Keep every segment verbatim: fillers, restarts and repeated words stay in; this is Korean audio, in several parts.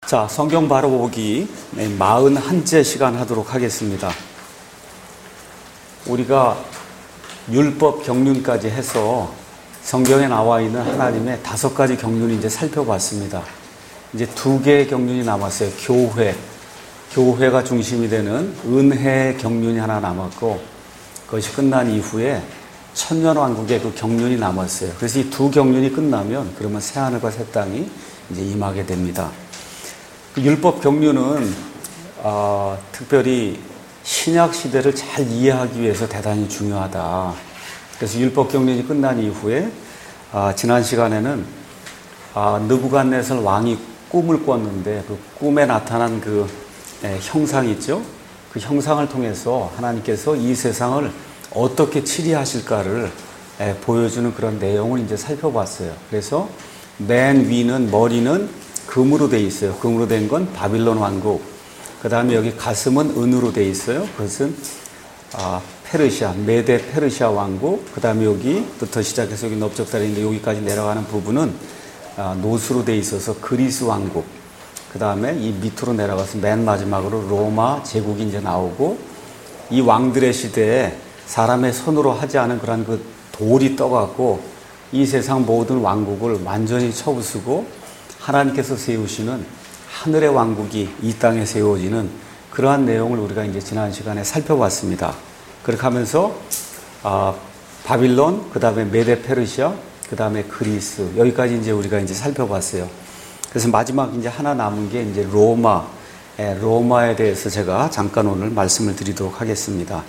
자, 성경 바로 보기 사십일째 시간 하도록 하겠습니다. 우리가 율법 경륜까지 해서 성경에 나와 있는 하나님의 다섯 가지 경륜을 이제 살펴봤습니다. 이제 두 개의 경륜이 남았어요. 교회. 교회가 중심이 되는 은혜 경륜이 하나 남았고, 그것이 끝난 이후에 천년왕국의 그 경륜이 남았어요. 그래서 이 두 경륜이 끝나면 그러면 새하늘과 새 땅이 이제 임하게 됩니다. 그 율법 경륜은 어, 특별히 신약 시대를 잘 이해하기 위해서 대단히 중요하다. 그래서 율법 경륜이 끝난 이후에 어, 지난 시간에는 어, 느부갓네살 왕이 꿈을 꿨는데 그 꿈에 나타난 그 에, 형상이 있죠. 그 형상을 통해서 하나님께서 이 세상을 어떻게 치리하실까를 에, 보여주는 그런 내용을 이제 살펴봤어요. 그래서 맨 위는 머리는 금으로 돼 있어요. 금으로 된 건 바빌론 왕국. 그 다음에 여기 가슴은 은으로 돼 있어요. 그것은 아, 페르시아, 메데 페르시아 왕국. 그 다음에 여기부터 시작해서 여기 넓적다리인데 여기까지 내려가는 부분은 아, 노수로 돼 있어서 그리스 왕국. 그 다음에 이 밑으로 내려가서 맨 마지막으로 로마 제국이 이제 나오고, 이 왕들의 시대에 사람의 손으로 하지 않은 그런 그 돌이 떠갖고 이 세상 모든 왕국을 완전히 쳐부수고 하나님께서 세우시는 하늘의 왕국이 이 땅에 세워지는 그러한 내용을 우리가 이제 지난 시간에 살펴봤습니다. 그렇게 하면서 아, 바빌론, 그 다음에 메데 페르시아, 그 다음에 그리스, 여기까지 이제 우리가 이제 살펴봤어요. 그래서 마지막 이제 하나 남은 게 이제 로마, 예, 로마에 대해서 제가 잠깐 오늘 말씀을 드리도록 하겠습니다.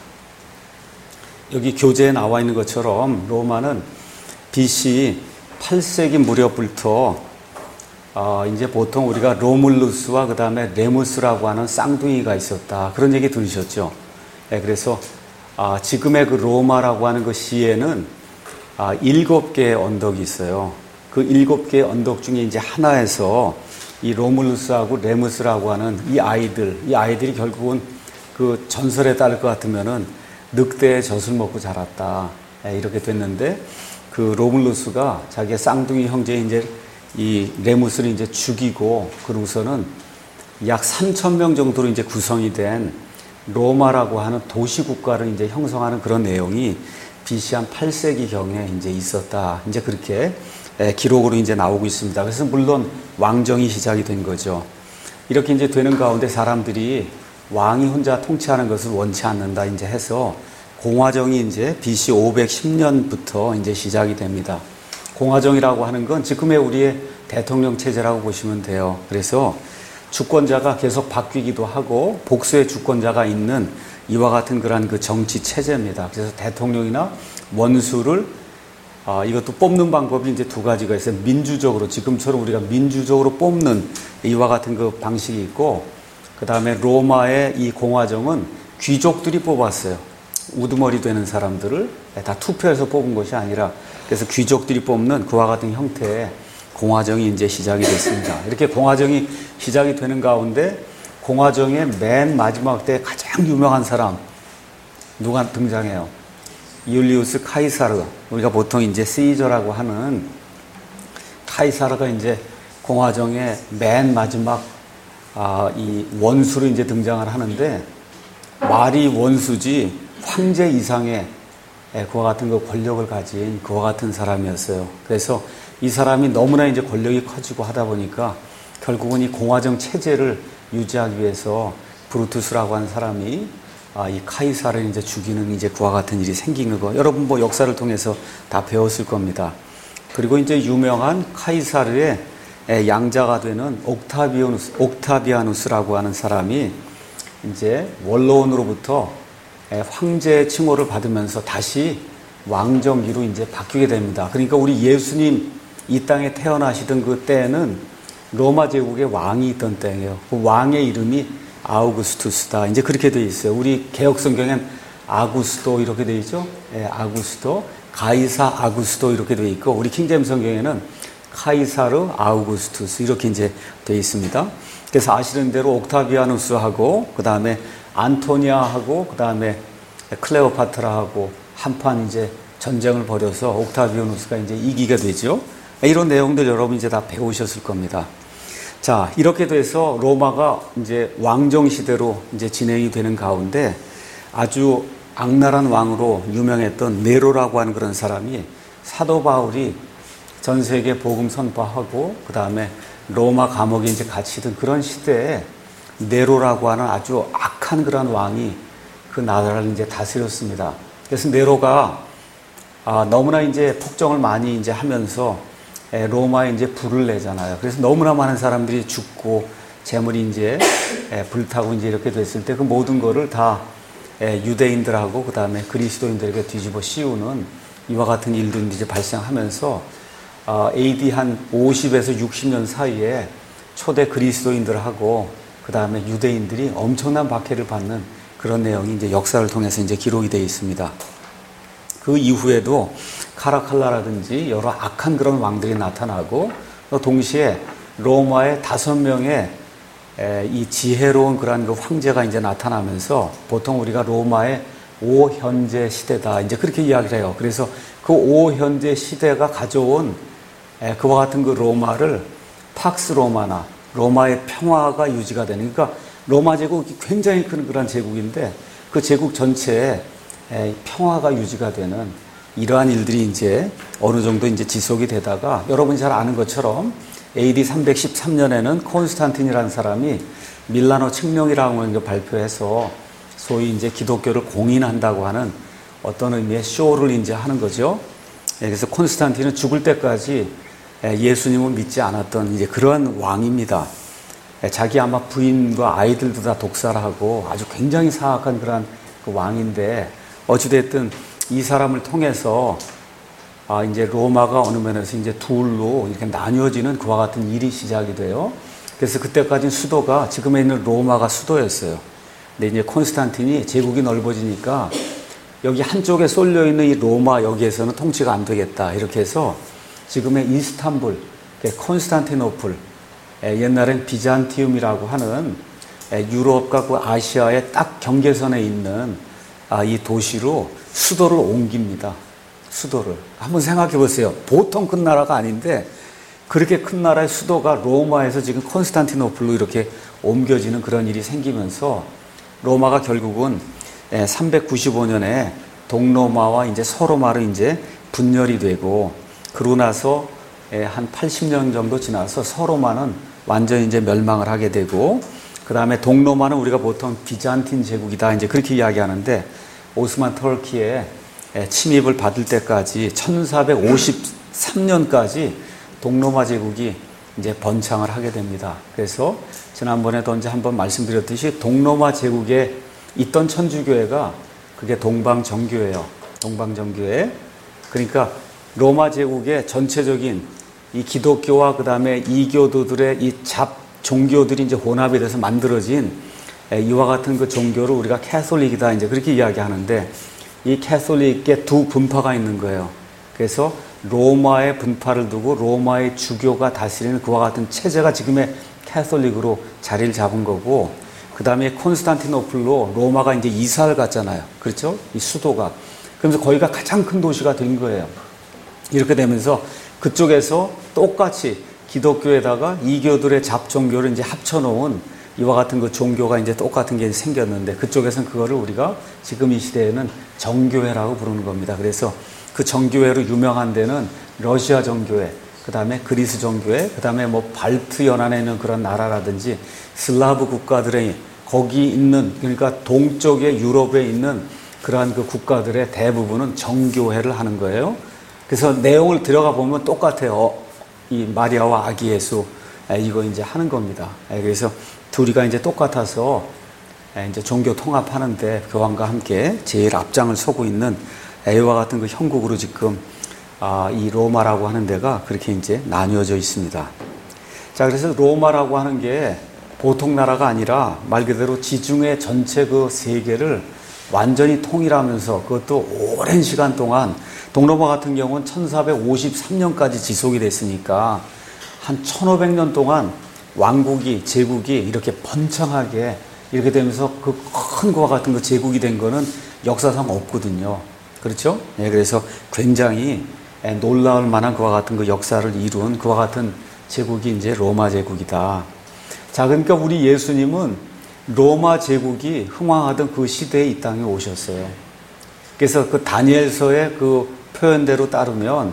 여기 교재에 나와 있는 것처럼 로마는 비씨 팔 세기 무렵부터 어, 이제 보통 우리가 로물루스와 그 다음에 레무스라고 하는 쌍둥이가 있었다. 그런 얘기 들으셨죠? 예, 그래서 아, 지금의 그 로마라고 하는 그 시에는 아, 일곱 개의 언덕이 있어요. 그 일곱 개의 언덕 중에 이제 하나에서 이 로물루스하고 레무스라고 하는 이 아이들, 이 아이들이 결국은 그 전설에 따를 것 같으면은 늑대의 젖을 먹고 자랐다. 예, 이렇게 됐는데 그 로물루스가 자기의 쌍둥이 형제 이제 이 레무스를 이제 죽이고, 그러고서는 약 삼천 명 정도로 이제 구성이 된 로마라고 하는 도시 국가를 이제 형성하는 그런 내용이 비씨 한 팔 세기경에 이제 있었다. 이제 그렇게 기록으로 이제 나오고 있습니다. 그래서 물론 왕정이 시작이 된 거죠. 이렇게 이제 되는 가운데 사람들이 왕이 혼자 통치하는 것을 원치 않는다 이제 해서 공화정이 이제 비씨 오백십 년부터 이제 시작이 됩니다. 공화정이라고 하는 건 지금의 우리의 대통령 체제라고 보시면 돼요. 그래서 주권자가 계속 바뀌기도 하고 복수의 주권자가 있는 이와 같은 그런 그 정치 체제입니다. 그래서 대통령이나 원수를 아, 이것도 뽑는 방법이 이제 두 가지가 있어요. 민주적으로, 지금처럼 우리가 민주적으로 뽑는 이와 같은 그 방식이 있고, 그 다음에 로마의 이 공화정은 귀족들이 뽑았어요. 우두머리 되는 사람들을 다 투표해서 뽑은 것이 아니라, 그래서 귀족들이 뽑는 그와 같은 형태의 공화정이 이제 시작이 됐습니다. 이렇게 공화정이 시작이 되는 가운데 공화정의 맨 마지막 때 가장 유명한 사람 누가 등장해요? 율리우스 카이사르. 우리가 보통 이제 시저라고 하는 카이사르가 이제 공화정의 맨 마지막 아, 이 원수로 이제 등장을 하는데, 말이 원수지 황제 이상의 그와 같은 그 권력을 가진 그와 같은 사람이었어요. 그래서 이 사람이 너무나 이제 권력이 커지고 하다 보니까 결국은 이 공화정 체제를 유지하기 위해서 브루투스라고 하는 사람이 아, 이 카이사를 이제 죽이는 이제 그와 같은 일이 생긴 거. 여러분 뭐 역사를 통해서 다 배웠을 겁니다. 그리고 이제 유명한 카이사르의 양자가 되는 옥타비아누스, 옥타비아누스라고 하는 사람이 이제 원로원으로부터 황제의 칭호를 받으면서 다시 왕정기로 이제 바뀌게 됩니다. 그러니까 우리 예수님 이 땅에 태어나시던 그 때에는 로마 제국의 왕이 있던 때예요. 그 왕의 이름이 아우구스투스다. 이제 그렇게 돼 있어요. 우리 개혁 성경엔 아구스도 이렇게 돼 있죠. 예, 아구스도, 가이사 아구스도 이렇게 돼 있고, 우리 킹제임 성경에는 카이사르 아우구스투스 이렇게 이제 돼 있습니다. 그래서 아시는 대로 옥타비아누스하고 그 다음에 안토니아하고 그 다음에 클레오파트라하고 한판 이제 전쟁을 벌여서 옥타비아누스가 이제 이기게 되죠. 이런 내용들 여러분 이제 다 배우셨을 겁니다. 자, 이렇게 돼서 로마가 이제 왕정 시대로 이제 진행이 되는 가운데 아주 악랄한 왕으로 유명했던 네로라고 하는 그런 사람이 사도 바울이 전 세계 복음 선포하고 그 다음에 로마 감옥에 이제 갇히던 그런 시대에 네로라고 하는 아주 악한 그런 왕이 그 나라를 이제 다스렸습니다. 그래서 네로가 아, 너무나 이제 폭정을 많이 이제 하면서 에, 로마에 이제 불을 내잖아요. 그래서 너무나 많은 사람들이 죽고 재물이 이제 에, 불타고 이제 이렇게 됐을 때 그 모든 거를 다 에, 유대인들하고 그 다음에 그리스도인들에게 뒤집어 씌우는 이와 같은 일들이 이제 발생하면서 어, 에이디 한 오십에서 육십 년 사이에 초대 그리스도인들하고 그 다음에 유대인들이 엄청난 박해를 받는 그런 내용이 이제 역사를 통해서 이제 기록이 되어 있습니다. 그 이후에도 카라칼라라든지 여러 악한 그런 왕들이 나타나고 또 동시에 로마의 다섯 명의 이 지혜로운 그런 그 황제가 이제 나타나면서 보통 우리가 로마의 오현제 시대다 이제 그렇게 이야기를 해요. 그래서 그 오현제 시대가 가져온 그와 같은 그 로마를 팍스 로마나 로마의 평화가 유지가 되는, 그러니까 로마 제국이 굉장히 큰 그런 제국인데 그 제국 전체에 평화가 유지가 되는 이러한 일들이 이제 어느 정도 이제 지속이 되다가 여러분이 잘 아는 것처럼 에이디 삼백십삼 년에는 콘스탄틴이라는 사람이 밀라노 칙령이라고 하는 걸 발표해서 소위 이제 기독교를 공인한다고 하는 어떤 의미의 쇼를 이제 하는 거죠. 그래서 콘스탄틴은 죽을 때까지 예수님을 믿지 않았던 이제 그런 왕입니다. 자기 아마 부인과 아이들도 다 독살하고 아주 굉장히 사악한 그런 그 왕인데 어찌됐든 이 사람을 통해서 아 이제 로마가 어느 면에서 이제 둘로 이렇게 나뉘어지는 그와 같은 일이 시작이 돼요. 그래서 그때까지는 수도가 지금에 있는 로마가 수도였어요. 근데 이제 콘스탄틴이 제국이 넓어지니까 여기 한쪽에 쏠려 있는 이 로마 여기에서는 통치가 안 되겠다 이렇게 해서 지금의 이스탄불, 콘스탄티노플, 옛날엔 비잔티움이라고 하는 유럽과 그 아시아의 딱 경계선에 있는 이 도시로 수도를 옮깁니다. 수도를. 한번 생각해 보세요. 보통 큰 나라가 아닌데 그렇게 큰 나라의 수도가 로마에서 지금 콘스탄티노플로 이렇게 옮겨지는 그런 일이 생기면서 로마가 결국은 삼백구십오 년에 동로마와 이제 서로마로 이제 분열이 되고 그러고 나서 한 팔십 년 정도 지나서 서로마는 완전히 이제 멸망을 하게 되고 그 다음에 동로마는 우리가 보통 비잔틴 제국이다 이제 그렇게 이야기하는데 오스만 터키의 침입을 받을 때까지 천사백오십삼 년까지 동로마 제국이 이제 번창을 하게 됩니다. 그래서 지난번에도 언제 한번 말씀드렸듯이 동로마 제국에 있던 천주교회가 그게 동방정교회예요. 동방정교회. 그러니까 로마 제국의 전체적인 이 기독교와 그 다음에 이교도들의 이 잡 종교들이 이제 혼합이 돼서 만들어진 이와 같은 그 종교를 우리가 캐톨릭이다 이제 그렇게 이야기하는데 이 캐톨릭의 두 분파가 있는 거예요. 그래서 로마의 분파를 두고 로마의 주교가 다스리는 그와 같은 체제가 지금의 캐톨릭으로 자리를 잡은 거고 그 다음에 콘스탄티노플로 로마가 이제 이사를 갔잖아요. 그렇죠? 이 수도가. 그러면서 거기가 가장 큰 도시가 된 거예요. 이렇게 되면서 그쪽에서 똑같이 기독교에다가 이교들의 잡종교를 이제 합쳐놓은 이와 같은 그 종교가 이제 똑같은 게 생겼는데 그쪽에서는 그거를 우리가 지금 이 시대에는 정교회라고 부르는 겁니다. 그래서 그 정교회로 유명한 데는 러시아 정교회, 그 다음에 그리스 정교회, 그 다음에 뭐 발트 연안에 있는 그런 나라라든지 슬라브 국가들의 거기 있는 그러니까 동쪽의 유럽에 있는 그러한 그 국가들의 대부분은 정교회를 하는 거예요. 그래서 내용을 들어가 보면 똑같아요. 이 마리아와 아기 예수 이거 이제 하는 겁니다. 그래서 둘이가 이제 똑같아서 이제 종교 통합하는데 교황과 함께 제일 앞장을 서고 있는 이와 같은 그 형국으로 지금 이 로마라고 하는 데가 그렇게 이제 나뉘어져 있습니다. 자, 그래서 로마라고 하는 게 보통 나라가 아니라 말 그대로 지중해 전체 그 세계를 완전히 통일하면서 그것도 오랜 시간 동안 동로마 같은 경우는 천사백오십삼 년까지 지속이 됐으니까 한 천오백 년 동안 왕국이 제국이 이렇게 번창하게 이렇게 되면서 그 큰 거와 같은 그 제국이 된 거는 역사상 없거든요. 그렇죠? 예, 그래서 굉장히 놀라울 만한 그와 같은 그 역사를 이룬 그와 같은 제국이 이제 로마 제국이다. 자, 그러니까 우리 예수님은 로마 제국이 흥왕하던 그 시대에 이 땅에 오셨어요. 그래서 그 다니엘서의 그 표현대로 따르면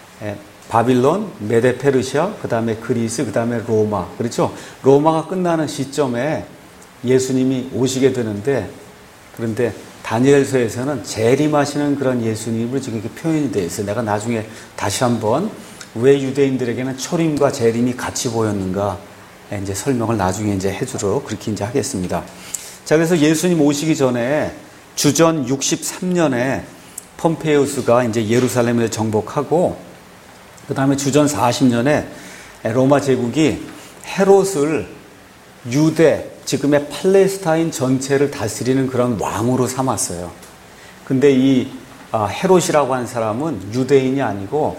바빌론, 메데 페르시아, 그 다음에 그리스, 그 다음에 로마. 그렇죠? 로마가 끝나는 시점에 예수님이 오시게 되는데, 그런데 다니엘서에서는 재림하시는 그런 예수님을 지금 이렇게 표현이 되어 있어요. 내가 나중에 다시 한번 왜 유대인들에게는 초림과 재림이 같이 보였는가 이제 설명을 나중에 이제 해주도록 그렇게 이제 하겠습니다. 자, 그래서 예수님 오시기 전에 주전 육십삼 년에 폼페이우스가 이제 예루살렘을 정복하고, 그 다음에 주전 사십 년에 로마 제국이 헤롯을 유대, 지금의 팔레스타인 전체를 다스리는 그런 왕으로 삼았어요. 근데 이 헤롯이라고 하는 사람은 유대인이 아니고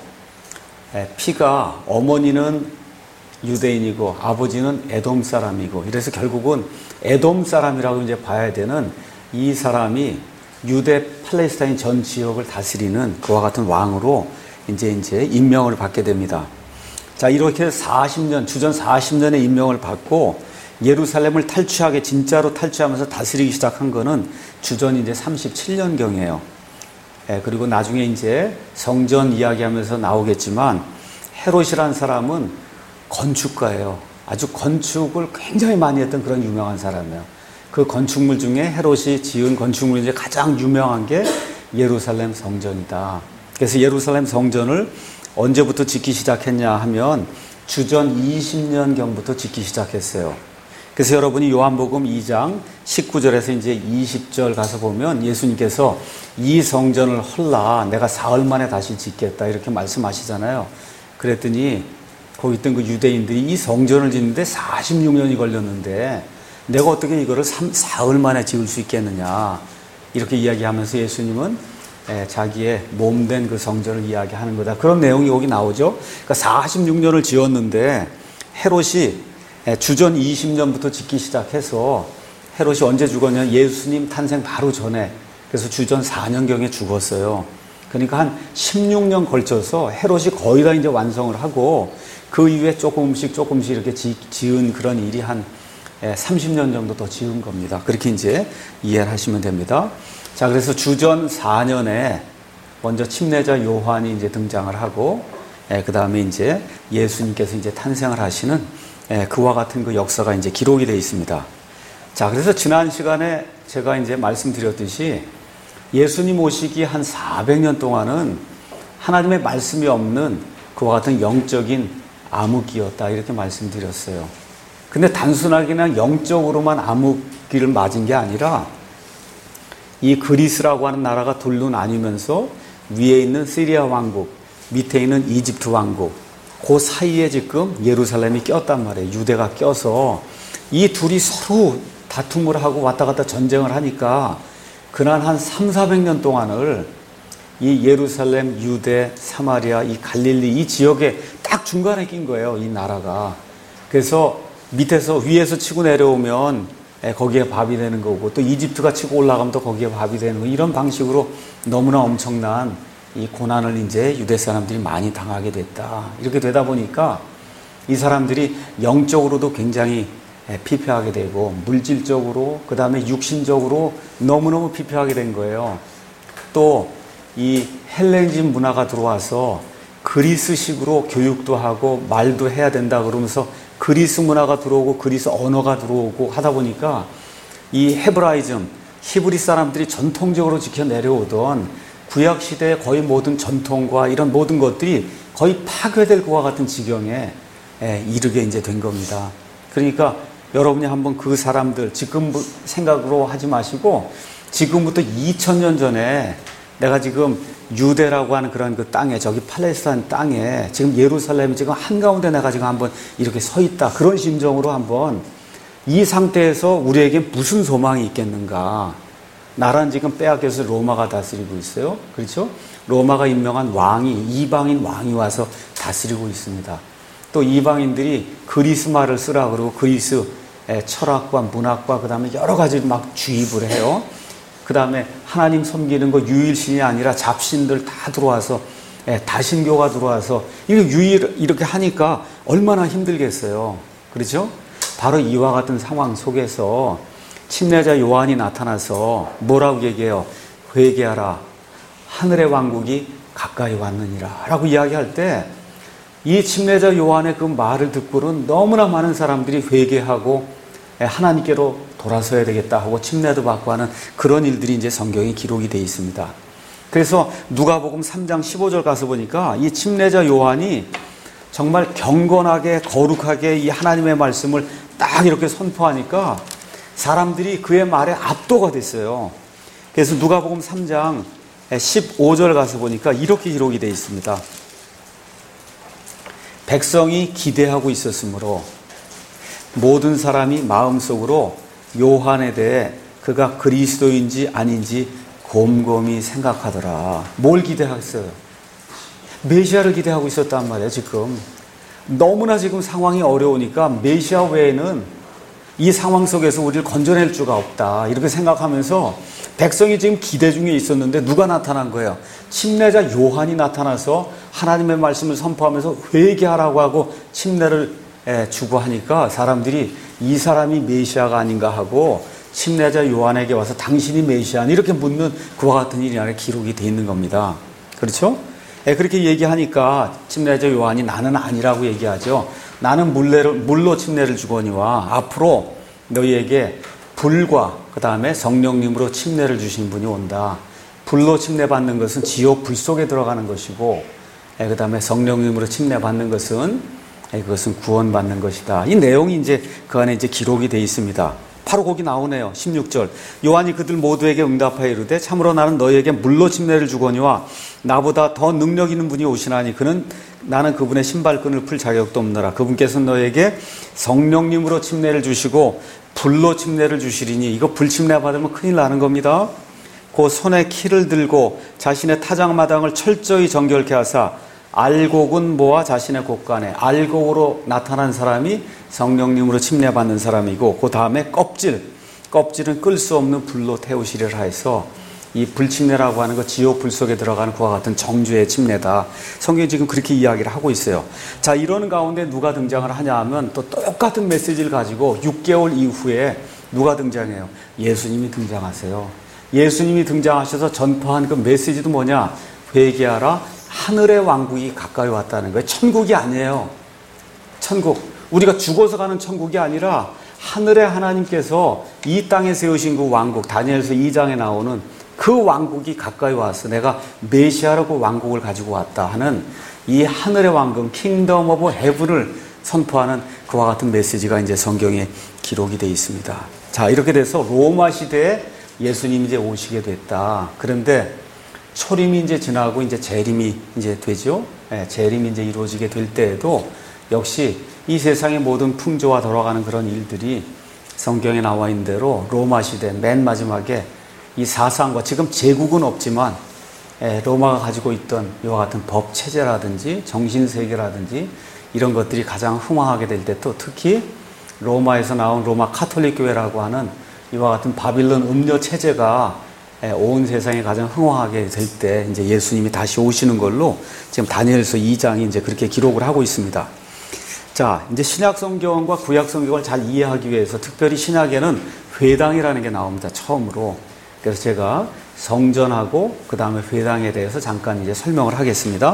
피가, 어머니는 유대인이고 아버지는 에돔 사람이고, 이래서 결국은 에돔 사람이라고 이제 봐야 되는 이 사람이 유대 팔레스타인 전 지역을 다스리는 그와 같은 왕으로 이제 이제 임명을 받게 됩니다. 자, 이렇게 사십 년, 주전 사십 년에 임명을 받고 예루살렘을 탈취하게, 진짜로 탈취하면서 다스리기 시작한 거는 주전 이제 삼십칠 년경이에요. 예, 그리고 나중에 이제 성전 이야기하면서 나오겠지만 헤롯이라는 사람은 건축가예요. 아주 건축을 굉장히 많이 했던 그런 유명한 사람이에요. 그 건축물 중에 헤롯이 지은 건축물 중에 가장 유명한 게 예루살렘 성전이다. 그래서 예루살렘 성전을 언제부터 짓기 시작했냐 하면 주전 이십 년경부터 짓기 시작했어요. 그래서 여러분이 요한복음 이 장 십구 절에서 이제 이십 절 가서 보면 예수님께서 이 성전을 헐라 내가 사흘 만에 다시 짓겠다 이렇게 말씀하시잖아요. 그랬더니 거기 있던 그 유대인들이 이 성전을 짓는데 사십육 년이 걸렸는데 내가 어떻게 이거를 사흘 만에 지을 수 있겠느냐 이렇게 이야기하면서 예수님은 자기의 몸된 그 성전을 이야기하는 거다. 그런 내용이 여기 나오죠. 그러니까 사십육 년을 지었는데 헤롯이 주전 이십 년부터 짓기 시작해서 헤롯이 언제 죽었냐? 예수님 탄생 바로 전에, 그래서 주전 사 년경에 죽었어요. 그러니까 한 십육 년 걸쳐서 헤롯이 거의 다 이제 완성을 하고 그 이후에 조금씩 조금씩 이렇게 지, 지은 그런 일이 한 삼십 년 정도 더 지은 겁니다. 그렇게 이제 이해를 하시면 됩니다. 자, 그래서 주전 사 년에 먼저 침례자 요한이 이제 등장을 하고, 그 다음에 이제 예수님께서 이제 탄생을 하시는 그와 같은 그 역사가 이제 기록이 되어 있습니다. 자, 그래서 지난 시간에 제가 이제 말씀드렸듯이 예수님 오시기 한 사백 년 동안은 하나님의 말씀이 없는 그와 같은 영적인 암흑기였다 이렇게 말씀드렸어요. 근데 단순하게 그냥 영적으로만 암흑기를 맞은 게 아니라 이 그리스라고 하는 나라가 둘로 나뉘면서 위에 있는 시리아 왕국, 밑에 있는 이집트 왕국, 그 사이에 지금 예루살렘이 꼈단 말이에요. 유대가 껴서 이 둘이 서로 다툼을 하고 왔다 갔다 전쟁을 하니까 그날 한 삼사백 년 동안을 이 예루살렘, 유대, 사마리아, 이 갈릴리 이 지역에 딱 중간에 낀 거예요. 이 나라가. 그래서 밑에서 위에서 치고 내려오면 거기에 밥이 되는 거고, 또 이집트가 치고 올라가면 또 거기에 밥이 되는 거, 이런 방식으로 너무나 엄청난 이 고난을 이제 유대 사람들이 많이 당하게 됐다. 이렇게 되다 보니까 이 사람들이 영적으로도 굉장히 피폐하게 되고, 물질적으로, 그 다음에 육신적으로 너무너무 피폐하게 된 거예요. 또 이 헬레니즘 문화가 들어와서 그리스식으로 교육도 하고 말도 해야 된다 그러면서 그리스 문화가 들어오고 그리스 언어가 들어오고 하다 보니까 이 헤브라이즘, 히브리 사람들이 전통적으로 지켜 내려오던 구약시대의 거의 모든 전통과 이런 모든 것들이 거의 파괴될 것과 같은 지경에 이르게 이제 된 겁니다. 그러니까 여러분이 한번 그 사람들 지금 생각으로 하지 마시고 지금부터 이천 년 전에 내가 지금 유대라고 하는 그런 그 땅에, 저기 팔레스타인 땅에 지금 예루살렘이 지금 한가운데 내가 지금 한번 이렇게 서 있다. 그런 심정으로 한번 이 상태에서 우리에게 무슨 소망이 있겠는가. 나라는 지금 빼앗겨서 로마가 다스리고 있어요. 그렇죠? 로마가 임명한 왕이, 이방인 왕이 와서 다스리고 있습니다. 또 이방인들이 그리스 말을 쓰라 그러고 그리스 철학과 문학과 그 다음에 여러 가지 막 주입을 해요. 그 다음에 하나님 섬기는 거 유일신이 아니라 잡신들 다 들어와서 다신교가 들어와서 이거 유일 이렇게 하니까 얼마나 힘들겠어요. 그렇죠? 바로 이와 같은 상황 속에서 침례자 요한이 나타나서 뭐라고 얘기해요? 회개하라. 하늘의 왕국이 가까이 왔느니라. 라고 이야기할 때 이 침례자 요한의 그 말을 듣고는 너무나 많은 사람들이 회개하고 하나님께로 돌아서야 되겠다 하고 침례도 받고 하는 그런 일들이 이제 성경에 기록이 되어 있습니다. 그래서 누가복음 삼 장 십오 절 가서 보니까 이 침례자 요한이 정말 경건하게 거룩하게 이 하나님의 말씀을 딱 이렇게 선포하니까 사람들이 그의 말에 압도가 됐어요. 그래서 누가복음 삼 장 십오 절 가서 보니까 이렇게 기록이 되어 있습니다. 백성이 기대하고 있었으므로 모든 사람이 마음속으로 요한에 대해 그가 그리스도인지 아닌지 곰곰이 생각하더라. 뭘 기대했어요? 메시아를 기대하고 있었단 말이에요. 지금 너무나 지금 상황이 어려우니까 메시아 외에는 이 상황 속에서 우리를 건져낼 수가 없다 이렇게 생각하면서 백성이 지금 기대 중에 있었는데 누가 나타난 거예요? 침례자 요한이 나타나서 하나님의 말씀을 선포하면서 회개하라고 하고 침례를 주고 하니까 사람들이 이 사람이 메시아가 아닌가 하고 침례자 요한에게 와서 당신이 메시아니 이렇게 묻는 그와 같은 일이 안에 기록이 되어 있는 겁니다. 그렇죠? 그렇게 얘기하니까 침례자 요한이 나는 아니라고 얘기하죠. 나는 물레를, 물로 침례를 주거니와 앞으로 너희에게 불과 그 다음에 성령님으로 침례를 주신 분이 온다. 불로 침례받는 것은 지옥 불 속에 들어가는 것이고 그 다음에 성령님으로 침례받는 것은 그것은 구원받는 것이다. 이 내용이 이제 그 안에 이제 기록이 되어 있습니다. 바로 거기 나오네요. 십육 절. 요한이 그들 모두에게 응답하여 이르되 참으로 나는 너희에게 물로 침례를 주거니와 나보다 더 능력 있는 분이 오시나니 그는 나는 그분의 신발끈을 풀 자격도 없노라. 그분께서는 너희에게 성령님으로 침례를 주시고 불로 침례를 주시리니 이거 불 침례 받으면 큰일 나는 겁니다. 그 손에 키를 들고 자신의 타작마당을 철저히 정결케 하사 알곡은 모아 자신의 곳간에 알곡으로 나타난 사람이 성령님으로 침례받는 사람이고 그 다음에 껍질 껍질은 끌 수 없는 불로 태우시리라 해서 이 불침례라고 하는 거 지옥 불 속에 들어가는 그와 같은 정죄의 침례다. 성경이 지금 그렇게 이야기를 하고 있어요. 자, 이런 가운데 누가 등장을 하냐 하면 또 똑같은 메시지를 가지고 육 개월 이후에 누가 등장해요? 예수님이 등장하세요. 예수님이 등장하셔서 전파한 그 메시지도 뭐냐? 회개하라. 하늘의 왕국이 가까이 왔다는 거예요. 천국이 아니에요. 천국. 우리가 죽어서 가는 천국이 아니라 하늘의 하나님께서 이 땅에 세우신 그 왕국, 다니엘서 이 장에 나오는 그 왕국이 가까이 와서 내가 메시아로 그 왕국을 가지고 왔다 하는 이 하늘의 왕국, 킹덤 오브 헤븐을 선포하는 그와 같은 메시지가 이제 성경에 기록이 되어 있습니다. 자, 이렇게 돼서 로마 시대에 예수님이 이제 오시게 됐다. 그런데 초림이 이제 지나고 이제 재림이 이제 되죠. 예, 재림이 이제 이루어지게 될 때에도 역시 이 세상의 모든 풍조와 돌아가는 그런 일들이 성경에 나와 있는 대로 로마 시대 맨 마지막에 이 사상과 지금 제국은 없지만 예, 로마가 가지고 있던 이와 같은 법 체제라든지 정신 세계라든지 이런 것들이 가장 흥황하게 될 때 또 특히 로마에서 나온 로마 카톨릭 교회라고 하는 이와 같은 바빌론 음료 체제가 온 세상에 가장 흥황하게 될 때 이제 예수님이 다시 오시는 걸로 지금 다니엘서 이 장이 이제 그렇게 기록을 하고 있습니다. 자, 이제 신약 성경과 구약 성경을 잘 이해하기 위해서 특별히 신약에는 회당이라는 게 나옵니다. 처음으로. 그래서 제가 성전하고 그 다음에 회당에 대해서 잠깐 이제 설명을 하겠습니다.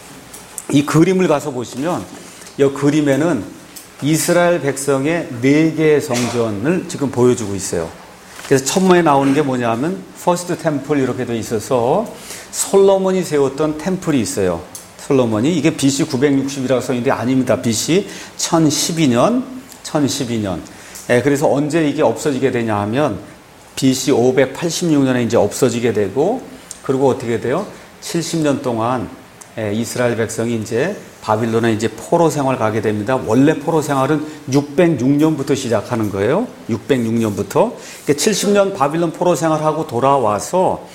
이 그림을 가서 보시면 이 그림에는 이스라엘 백성의 네 개의 성전을 지금 보여주고 있어요. 그래서 첫번에 나오는 게 뭐냐면 퍼스트 템플 이렇게 돼 있어서 솔로몬이 세웠던 템플이 있어요. 솔로몬이 이게 비씨 구백육십이라고 써있는데 아닙니다. 비씨 천십이 년, 천십이 년. 예, 그래서 언제 이게 없어지게 되냐 하면 비씨 오백팔십육 년에 이제 없어지게 되고 그리고 어떻게 돼요? 칠십 년 동안 예, 이스라엘 백성이 이제 바빌론에 이제 포로 생활 가게 됩니다. 원래 포로 생활은 육백육 년부터 시작하는 거예요. 육백육 년부터. 그러니까 칠십 년 바빌론 포로 생활하고 돌아와서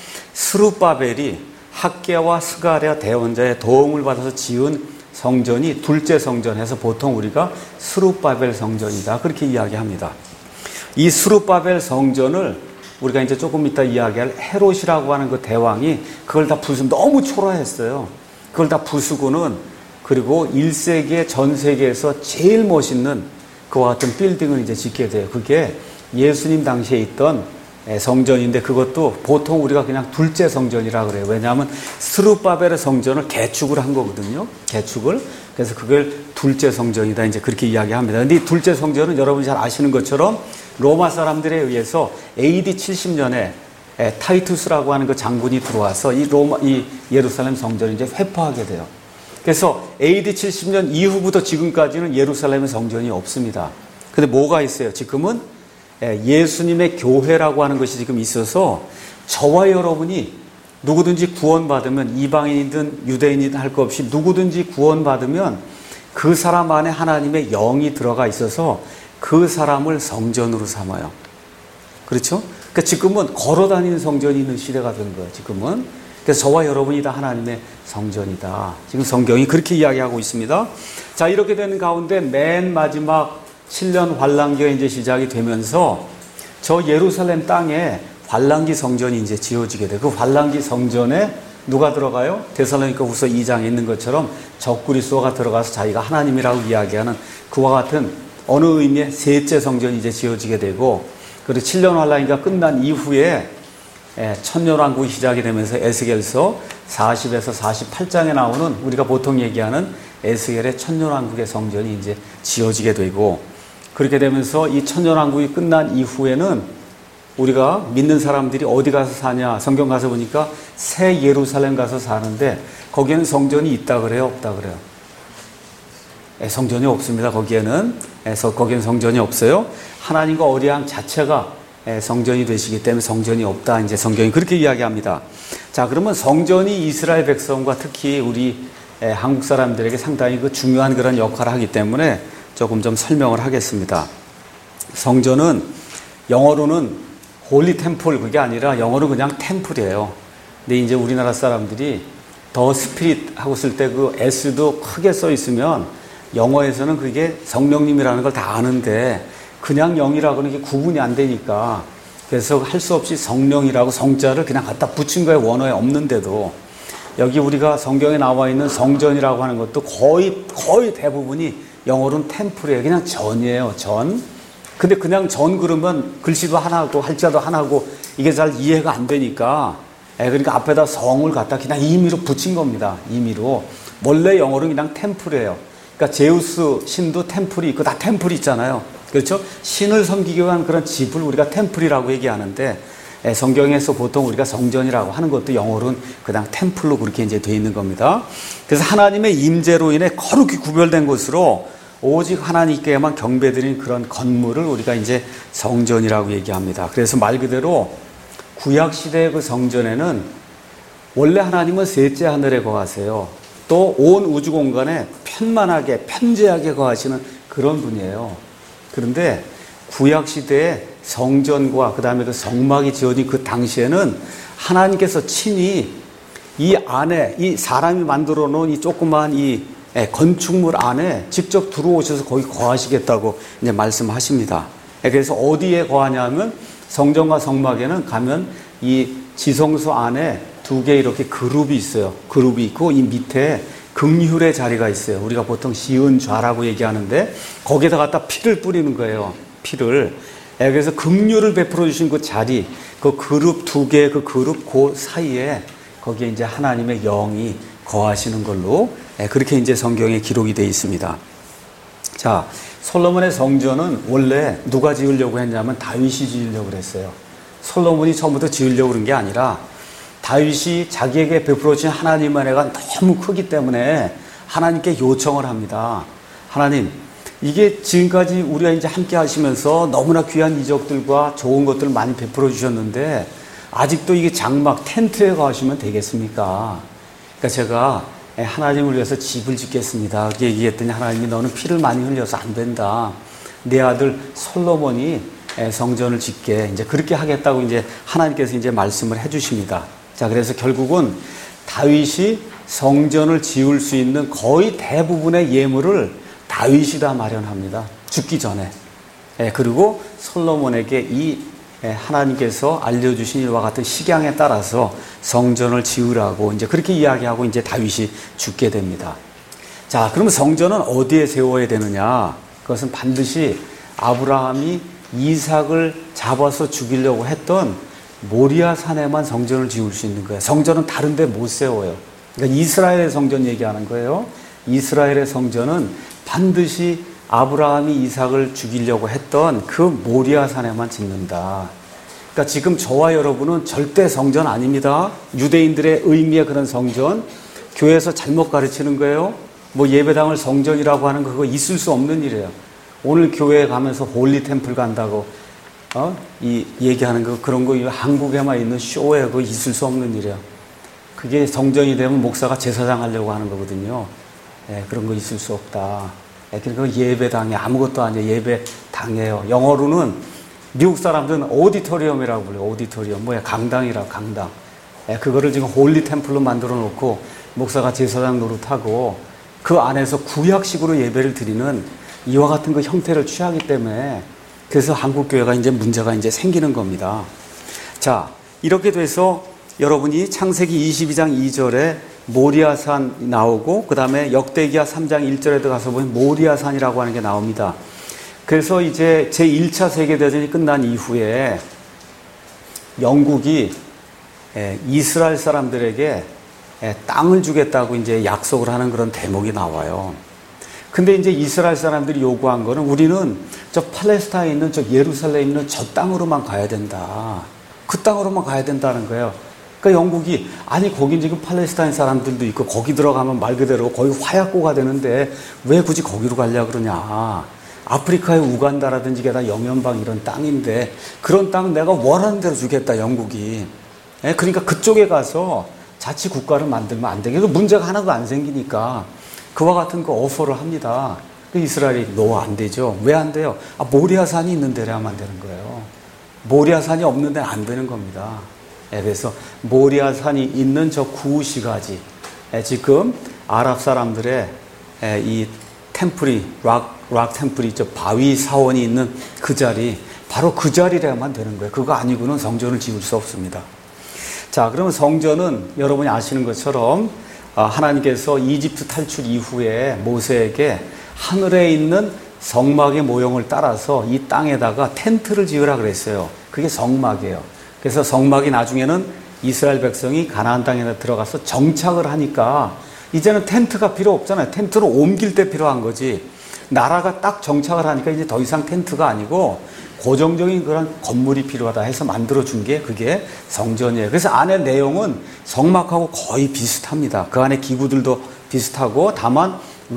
스룹바벨이 학계와 스가랴 대언자의 도움을 받아서 지은 성전이 둘째 성전 해서 보통 우리가 스룹바벨 성전이다. 그렇게 이야기합니다. 이 스룹바벨 성전을 우리가 이제 조금 이따 이야기할 헤롯이라고 하는 그 대왕이 그걸 다 부수면 너무 초라했어요. 그걸 다 부수고는 그리고 일 세기에 전 세계에서 제일 멋있는 그와 같은 빌딩을 이제 짓게 돼요. 그게 예수님 당시에 있던 성전인데 그것도 보통 우리가 그냥 둘째 성전이라 그래요. 왜냐하면 스룹바벨의 성전을 개축을 한 거거든요. 개축을. 그래서 그걸 둘째 성전이다 이제 그렇게 이야기합니다. 근데 이 둘째 성전은 여러분이 잘 아시는 것처럼 로마 사람들에 의해서 에이디 칠십 년에 타이투스라고 하는 그 장군이 들어와서 이 로마 이 예루살렘 성전을 이제 회포하게 돼요. 그래서 에이디 칠십 년 이후부터 지금까지는 예루살렘의 성전이 없습니다. 근데 뭐가 있어요? 지금은 예수님의 교회라고 하는 것이 지금 있어서 저와 여러분이 누구든지 구원받으면 이방인이든 유대인이든 할 것 없이 누구든지 구원받으면 그 사람 안에 하나님의 영이 들어가 있어서 그 사람을 성전으로 삼아요. 그렇죠? 그러니까 지금은 걸어다니는 성전이 있는 시대가 된 거예요. 지금은. 그래서 저와 여러분이 다 하나님의 성전이다. 지금 성경이 그렇게 이야기하고 있습니다. 자, 이렇게 되는 가운데 맨 마지막 칠 년 환란기가 이제 시작이 되면서 저 예루살렘 땅에 환란기 성전이 이제 지어지게 돼요. 그 환란기 성전에 누가 들어가요? 데살로니가 후서 이 장에 있는 것처럼 적그리스도가 들어가서 자기가 하나님이라고 이야기하는 그와 같은 어느 의미의 셋째 성전이 이제 지어지게 되고, 그리고 칠 년 환란기가 끝난 이후에 천년왕국이 시작이 되면서 에스겔서 사십에서 사십팔 장에 나오는 우리가 보통 얘기하는 에스겔의 천년왕국의 성전이 이제 지어지게 되고, 그렇게 되면서 이 천년왕국이 끝난 이후에는 우리가 믿는 사람들이 어디 가서 사냐? 성경 가서 보니까 새 예루살렘 가서 사는데 거기에는 성전이 있다 그래요? 없다 그래요? 예, 성전이 없습니다. 거기에는. 예, 거기에는 성전이 없어요. 하나님과 어리함 자체가 예, 성전이 되시기 때문에 성전이 없다. 이제 성경이 그렇게 이야기합니다. 자, 그러면 성전이 이스라엘 백성과 특히 우리 예, 한국 사람들에게 상당히 그 중요한 그런 역할을 하기 때문에 조금 좀 설명을 하겠습니다. 성전은 영어로는 홀리 템플, 그게 아니라 영어로 그냥 템플이에요. 근데 이제 우리나라 사람들이 더 스피릿 하고 쓸 때 그 S도 크게 써 있으면 영어에서는 그게 성령님이라는 걸 다 아는데 그냥 영이라고는 이게 구분이 안 되니까 그래서 할 수 없이 성령이라고 성자를 그냥 갖다 붙인 거예요. 원어에 없는데도. 여기 우리가 성경에 나와 있는 성전이라고 하는 것도 거의, 거의 대부분이 영어로는 템플이에요. 그냥 전이에요. 전. 근데 그냥 전 그러면 글씨도 하나고 할자도 하나고 이게 잘 이해가 안 되니까 그러니까 앞에다 성을 갖다 그냥 임의로 붙인 겁니다. 임의로. 원래 영어로는 그냥 템플이에요. 그러니까 제우스 신도 템플이 있고 다 템플이 있잖아요. 그렇죠? 신을 섬기기 위한 그런 집을 우리가 템플이라고 얘기하는데 성경에서 보통 우리가 성전이라고 하는 것도 영어로는 그냥 템플로 그렇게 이제 되어 있는 겁니다. 그래서 하나님의 임재로 인해 거룩히 구별된 곳으로 오직 하나님께만 경배드리는 그런 건물을 우리가 이제 성전이라고 얘기합니다. 그래서 말 그대로 구약시대의 그 성전에는 원래 하나님은 셋째 하늘에 거하세요. 또 온 우주 공간에 편만하게, 편재하게 거하시는 그런 분이에요. 그런데 구약시대의 성전과 그 다음에 그 성막이 지어진 그 당시에는 하나님께서 친히 이 안에, 이 사람이 만들어 놓은 이 조그마한 이 건축물 안에 직접 들어오셔서 거기 거하시겠다고 이제 말씀하십니다. 그래서 어디에 거하냐면 성전과 성막에는 가면 이 지성소 안에 두 개 이렇게 그룹이 있어요. 그룹이 있고 이 밑에 긍휼의 자리가 있어요. 우리가 보통 시은좌라고 얘기하는데 거기에다 갖다 피를 뿌리는 거예요. 피를. 그래서 긍휼을 베풀어 주신 그 자리, 그 그룹 두 개의 그 그룹 그 사이에 거기에 이제 하나님의 영이 거하시는 걸로 그렇게 이제 성경에 기록이 되어 있습니다. 자, 솔로몬의 성전은 원래 누가 지으려고 했냐면 다윗이 지으려고 그랬어요. 솔로몬이 처음부터 지으려고 그런 게 아니라 다윗이 자기에게 베풀어 주신 하나님의 은혜가 너무 크기 때문에 하나님께 요청을 합니다. 하나님, 이게 지금까지 우리가 이제 함께 하시면서 너무나 귀한 이적들과 좋은 것들을 많이 베풀어 주셨는데 아직도 이게 장막 텐트에 거하시면 되겠습니까? 그러니까 제가 하나님을 위해서 집을 짓겠습니다. 그렇게 얘기했더니 하나님이 너는 피를 많이 흘려서 안 된다. 내 아들 솔로몬이 성전을 짓게 이제 그렇게 하겠다고 이제 하나님께서 이제 말씀을 해주십니다. 자, 그래서 결국은 다윗이 성전을 지을 수 있는 거의 대부분의 예물을 다윗이 다 마련합니다. 죽기 전에. 그리고 솔로몬에게 이 하나님께서 알려주신 일과 같은 식양에 따라서 성전을 지으라고 이제 그렇게 이야기하고 이제 다윗이 죽게 됩니다. 자, 그러면 성전은 어디에 세워야 되느냐? 그것은 반드시 아브라함이 이삭을 잡아서 죽이려고 했던 모리아 산에만 성전을 지을 수 있는 거예요. 성전은 다른 데 못 세워요. 그러니까 이스라엘의 성전 얘기하는 거예요. 이스라엘의 성전은 반드시 아브라함이 이삭을 죽이려고 했던 그 모리아 산에만 짓는다. 그러니까 지금 저와 여러분은 절대 성전 아닙니다. 유대인들의 의미의 그런 성전, 교회에서 잘못 가르치는 거예요. 뭐 예배당을 성전이라고 하는 거 그거 있을 수 없는 일이에요. 오늘 교회에 가면서 홀리 템플 간다고 어? 이 얘기하는 거 그런 거 한국에만 있는 쇼에 그거 있을 수 없는 일이에요. 그게 성전이 되면 목사가 제사장 하려고 하는 거거든요. 예, 그런 거 있을 수 없다. 예, 그러니까 예배당이 아무것도 아니에요. 예배당이에요. 영어로는 미국 사람들은 오디토리엄이라고 불러요. 오디토리엄. 뭐야? 강당이라 강당. 예, 그거를 지금 홀리 템플로 만들어 놓고 목사가 제사장 노릇하고 그 안에서 구약식으로 예배를 드리는 이와 같은 그 형태를 취하기 때문에 그래서 한국 교회가 이제 문제가 이제 생기는 겁니다. 자, 이렇게 돼서 여러분이 창세기 이십이 장 이 절에 모리아산 나오고 그 다음에 역대기하 삼 장 일 절에 들어가서 보면 모리아산이라고 하는 게 나옵니다. 그래서 이제 제일 차 세계대전이 끝난 이후에 영국이 이스라엘 사람들에게 땅을 주겠다고 이제 약속을 하는 그런 대목이 나와요. 근데 이제 이스라엘 사람들이 요구한 거는 우리는 저 팔레스타인에 있는 저 예루살렘에 있는 저 땅으로만 가야 된다. 그 땅으로만 가야 된다는 거예요. 그러니까 영국이 아니 거긴 지금 팔레스타인 사람들도 있고 거기 들어가면 말 그대로 거의 화약고가 되는데 왜 굳이 거기로 가려고 그러냐. 아프리카의 우간다라든지 게다 영연방 이런 땅인데 그런 땅 내가 원하는 대로 주겠다 영국이. 그러니까 그쪽에 가서 자치 국가를 만들면 안 되게 문제가 하나도 안 생기니까 그와 같은 그 오퍼를 합니다. 이스라엘이 노 안 되죠. 왜 안 돼요? 아, 모리아산이 있는 데라만 되는 거예요. 모리아산이 없는 데는 안 되는 겁니다. 예, 그래서 모리아산이 있는 저 구시가지 예, 지금 아랍 사람들의 예, 이 템플이 락, 락 템플이 저 바위 사원이 있는 그 자리 바로 그 자리라만 되는 거예요. 그거 아니고는 성전을 지을 수 없습니다. 자, 그러면 성전은 여러분이 아시는 것처럼 하나님께서 이집트 탈출 이후에 모세에게 하늘에 있는 성막의 모형을 따라서 이 땅에다가 텐트를 지으라 그랬어요. 그게 성막이에요. 그래서 성막이 나중에는 이스라엘 백성이 가나안 땅에 들어가서 정착을 하니까 이제는 텐트가 필요 없잖아요. 텐트로 옮길 때 필요한 거지. 나라가 딱 정착을 하니까 이제 더 이상 텐트가 아니고 고정적인 그런 건물이 필요하다 해서 만들어준 게 그게 성전이에요. 그래서 안에 내용은 성막하고 거의 비슷합니다. 그 안에 기구들도 비슷하고 다만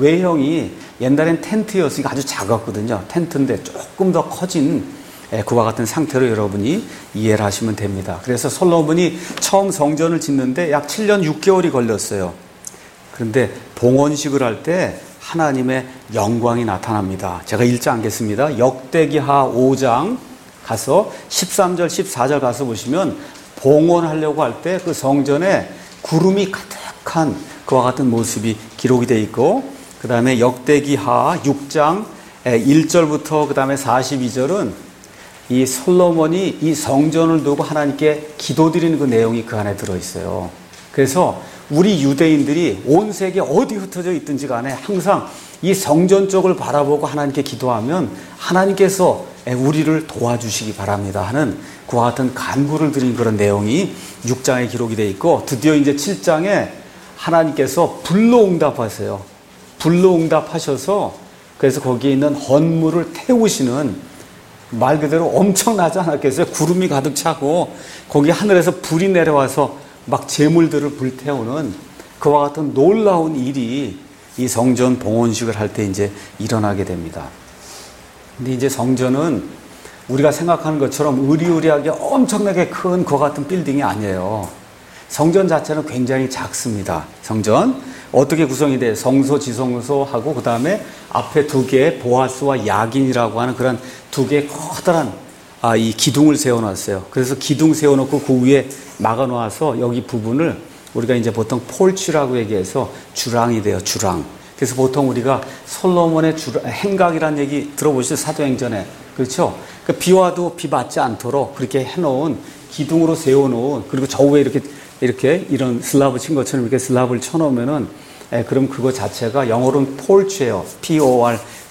외형이 옛날엔 텐트였으니까 아주 작았거든요. 텐트인데 조금 더 커진 그와 같은 상태로 여러분이 이해를 하시면 됩니다. 그래서 솔로몬이 처음 성전을 짓는데 약 칠 년 육 개월이 걸렸어요. 그런데 봉헌식을 할 때 하나님의 영광이 나타납니다. 제가 읽지 않겠습니다. 역대기하 오 장 가서 십삼 절, 십사 절 가서 보시면 봉헌하려고 할 때 그 성전에 구름이 가득한 그와 같은 모습이 기록이 되어 있고 그 다음에 역대기하 육 장 일 절부터 그 다음에 사십이 절은 이 솔로몬이 이 성전을 두고 하나님께 기도드리는 그 내용이 그 안에 들어있어요. 그래서 우리 유대인들이 온 세계 어디 흩어져 있든지 간에 항상 이 성전 쪽을 바라보고 하나님께 기도하면 하나님께서 우리를 도와주시기 바랍니다 하는 그와 같은 간구를 드린 그런 내용이 육 장에 기록이 되어 있고 드디어 이제 칠 장에 하나님께서 불로 응답하세요. 불로 응답하셔서 그래서 거기에 있는 헌물을 태우시는 말 그대로 엄청나지 않았겠어요? 구름이 가득 차고 거기 하늘에서 불이 내려와서 막 재물들을 불태우는 그와 같은 놀라운 일이 이 성전 봉헌식을 할 때 이제 일어나게 됩니다. 근데 이제 성전은 우리가 생각하는 것처럼 의리의리하게 엄청나게 큰 그와 같은 빌딩이 아니에요. 성전 자체는 굉장히 작습니다. 성전 어떻게 구성이 돼요? 성소, 지성소하고 그 다음에 앞에 두 개의 보아스와 야긴이라고 하는 그런 두 개의 커다란 아, 이 기둥을 세워놨어요. 그래서 기둥 세워놓고 그 위에 막아놓아서 여기 부분을 우리가 이제 보통 폴치라고 얘기해서 주랑이 돼요. 주랑. 그래서 보통 우리가 솔로몬의 주랑, 행각이라는 얘기 들어보시죠? 사도행전에. 그렇죠? 그 비 와도 비 맞지 않도록 그렇게 해놓은 기둥으로 세워놓은 그리고 저 위에 이렇게 이렇게 이런 슬랍을 친 것처럼 이렇게 슬랍을 쳐놓으면은 예, 그럼 그거 자체가 영어로는 폴치예요. P O R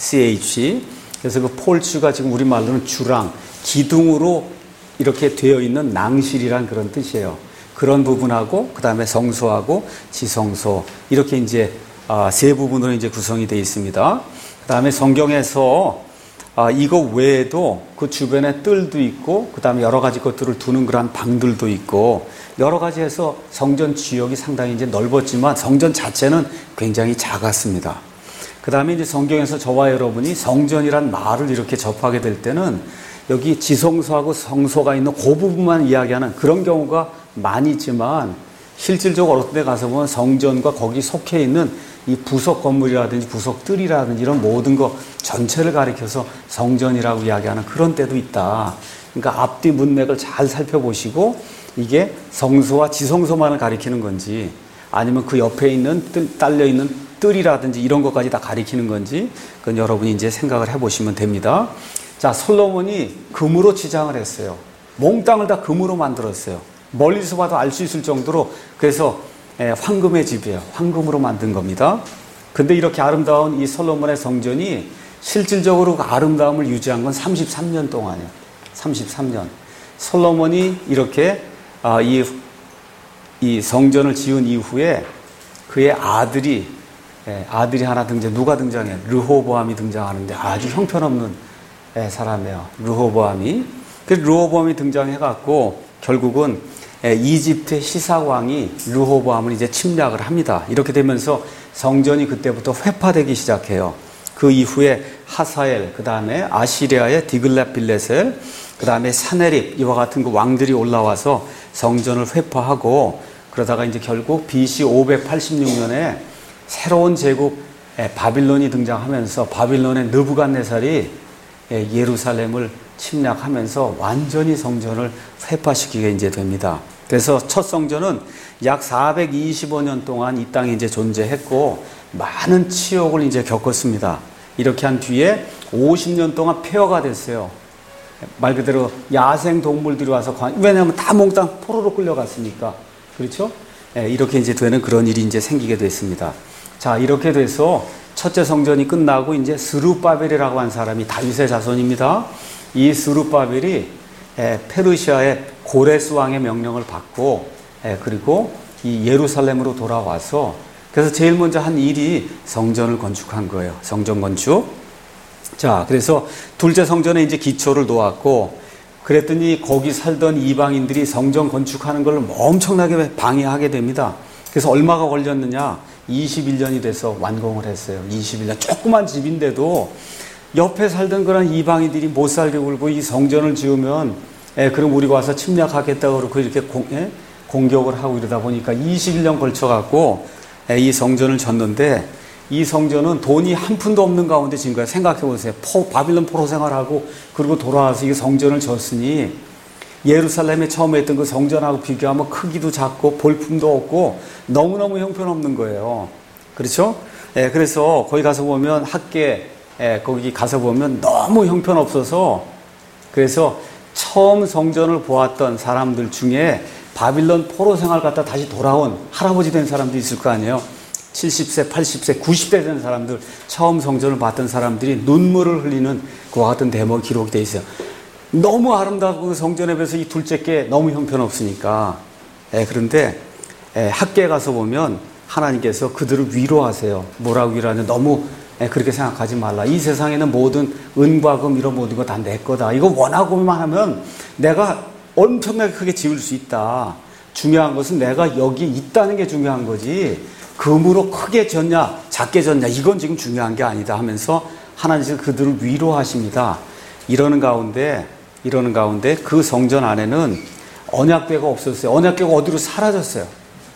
씨에이치. 그래서 그 폴츠가 지금 우리말로는 주랑, 기둥으로 이렇게 되어 있는 낭실이란 그런 뜻이에요. 그런 부분하고, 그 다음에 성소하고 지성소. 이렇게 이제, 아, 세 부분으로 이제 구성이 되어 있습니다. 그 다음에 성경에서, 아, 이거 외에도 그 주변에 뜰도 있고, 그 다음에 여러 가지 것들을 두는 그런 방들도 있고, 여러 가지 해서 성전 지역이 상당히 이제 넓었지만 성전 자체는 굉장히 작았습니다. 그 다음에 이제 성경에서 저와 여러분이 성전이란 말을 이렇게 접하게 될 때는 여기 지성소하고 성소가 있는 그 부분만 이야기하는 그런 경우가 많이 있지만 실질적으로 어떤 데 가서 보면 성전과 거기 속해 있는 이 부속 건물이라든지 부속 뜰이라든지 이런 모든 것 전체를 가리켜서 성전이라고 이야기하는 그런 때도 있다. 그러니까 앞뒤 문맥을 잘 살펴보시고 이게 성소와 지성소만을 가리키는 건지 아니면 그 옆에 있는 뜰, 딸려 있는 뜰이라든지 이런 것까지 다 가리키는 건지 그건 여러분이 이제 생각을 해보시면 됩니다. 자, 솔로몬이 금으로 치장을 했어요. 몽땅을 다 금으로 만들었어요. 멀리서 봐도 알 수 있을 정도로. 그래서 황금의 집이에요. 황금으로 만든 겁니다. 근데 이렇게 아름다운 이 솔로몬의 성전이 실질적으로 그 아름다움을 유지한 건 삼십삼 년 동안이에요. 삼십삼 년. 솔로몬이 이렇게 이, 이 성전을 지은 이후에 그의 아들이 예, 아들이 하나 등장, 누가 등장해요? 르호보암이 등장하는데 아주 형편없는 예, 사람이에요. 르호보암이. 그 르호보암이 등장해갖고 결국은 예, 이집트의 시사왕이 르호보암을 이제 침략을 합니다. 이렇게 되면서 성전이 그때부터 회파되기 시작해요. 그 이후에 하사엘, 그 다음에 아시리아의 디글랏빌레셀, 그 다음에 사네립, 이와 같은 그 왕들이 올라와서 성전을 회파하고 그러다가 이제 결국 비씨 오백팔십육 년에 새로운 제국 바빌론이 등장하면서 바빌론의 느부갓네살이 예루살렘을 침략하면서 완전히 성전을 회파시키게 이제 됩니다. 그래서 첫 성전은 약 사백이십오 년 동안 이 땅에 이제 존재했고 많은 치욕을 이제 겪었습니다. 이렇게 한 뒤에 오십 년 동안 폐허가 됐어요. 말 그대로 야생 동물들이 와서 왜냐하면 다 몽땅 포로로 끌려갔으니까 그렇죠? 이렇게 이제 되는 그런 일이 이제 생기게 됐습니다. 자, 이렇게 돼서 첫째 성전이 끝나고 이제 스룹바벨이라고 한 사람이 다윗의 자손입니다. 이 스룹바벨이 페르시아의 고레스 왕의 명령을 받고 그리고 이 예루살렘으로 돌아와서 그래서 제일 먼저 한 일이 성전을 건축한 거예요. 성전 건축. 자, 그래서 둘째 성전에 이제 기초를 놓았고 그랬더니 거기 살던 이방인들이 성전 건축하는 걸 엄청나게 방해하게 됩니다. 그래서 얼마가 걸렸느냐? 이십일 년이 돼서 완공을 했어요. 이십일 년. 조그만 집인데도 옆에 살던 그런 이방인들이 못 살게 굴고 이 성전을 지으면 예, 그럼 우리가 와서 침략하겠다고 그러고 이렇게 공, 예? 공격을 하고 이러다 보니까 이십일 년 걸쳐갖고 예, 이 성전을 졌는데 이 성전은 돈이 한 푼도 없는 가운데 지은 거예요. 생각해 보세요. 포, 바빌론 포로 생활하고 그리고 돌아와서 이 성전을 졌으니 예루살렘에 처음에 했던 그 성전하고 비교하면 크기도 작고 볼품도 없고 너무너무 형편없는 거예요. 그렇죠? 예, 그래서 거기 가서 보면 학계, 예, 거기 가서 보면 너무 형편없어서 그래서 처음 성전을 보았던 사람들 중에 바빌론 포로 생활 갔다 다시 돌아온 할아버지 된 사람도 있을 거 아니에요. 칠십 세, 팔십 세, 구십 대 된 사람들, 처음 성전을 봤던 사람들이 눈물을 흘리는 그와 같은 대목이 기록이 되어 있어요. 너무 아름다운 그 성전에 비해서 이 둘째 게 너무 형편없으니까. 예, 그런데 예, 학계에 가서 보면 하나님께서 그들을 위로하세요. 뭐라고 위로하냐? 너무 예, 그렇게 생각하지 말라. 이 세상에는 모든 은과 금 이런 모든 거 다 내 거다. 이거 원하고만 하면 내가 엄청나게 크게 지을 수 있다. 중요한 것은 내가 여기 있다는 게 중요한 거지. 금으로 크게 졌냐 작게 졌냐 이건 지금 중요한 게 아니다 하면서 하나님께서 그들을 위로하십니다. 이러는 가운데 이러는 가운데 그 성전 안에는 언약궤가 없었어요. 언약궤가 어디로 사라졌어요.